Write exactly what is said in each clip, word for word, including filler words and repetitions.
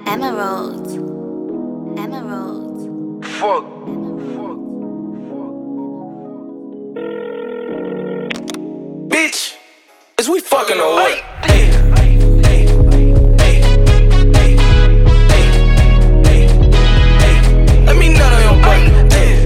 Emerald. Emerald. Fuck. Bitch, is we fucking or what? Hey. Let me nut on your butt.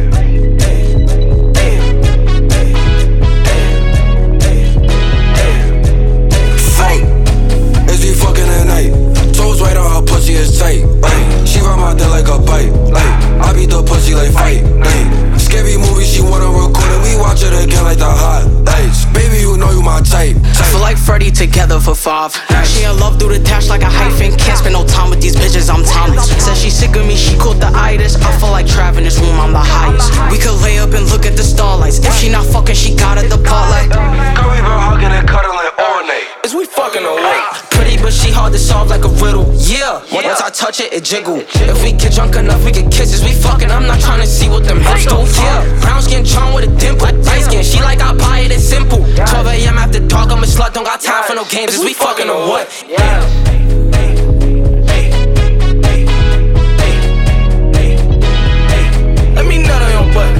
Fuck. Is we fucking at night? Toes right on her pussy is tight. Ay. She ride my dick like a bite. Ay. I beat the pussy like fight. Ay. Scary movie, she wanna record it. We watch it again like the hot lights. Baby, you know you my type. I feel like Freddy together for five. She in love through the dash like a hyphen. Can't spend no time with these bitches, I'm timeless. Says she sick of me, she caught the itis. I feel like Trav in this room, I'm the highest. We could lay up and look at the starlights. If she not fucking, she got at the part like. Girl, we been hugging and cuddling all night. Is we fucking or what? Pretty, but she hard to solve like a riddle. Yeah, once I touch it, it jiggle. If we get drunk enough, we get kisses. We fucking, I'm not trying to see what them hips do. Yeah, brown skin charm with a dimple. Light skin, she like I buy it, it's simple. twelve a.m. after dark, I'm a slut, don't got time for no games. Is we fucking or what? Yeah. Let me nut on your butt.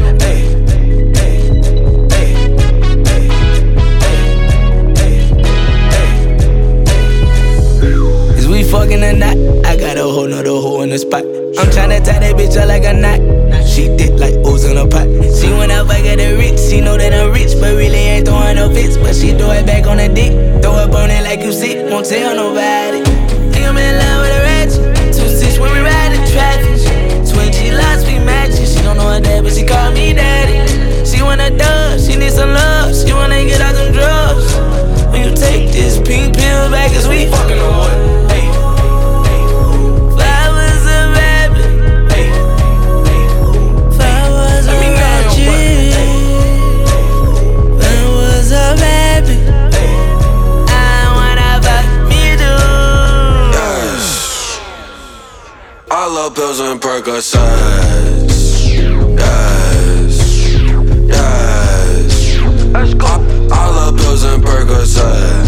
Is we fucking or not? I got a whole nother hole in the spot. I'm tryna tie that bitch up like a knot. She dip like O's in a pot. See when I fuck at the rich, she know that I'm rich, but really ain't throwing no fits. But she throw it back on the dick, throw up on it like you sick, won't tell nobody. Think I'm in love with a ratchet, two six when we ride in traffic. Twenty lots we matching, she don't know her dad, but she call me daddy. She wanna dub, she need some love, she wanna get out them drugs. When you take this pink pill back, is we Fucking or what? I love pills and Percocets. Yes, yes. Let's go. I, I love pills and Percocets.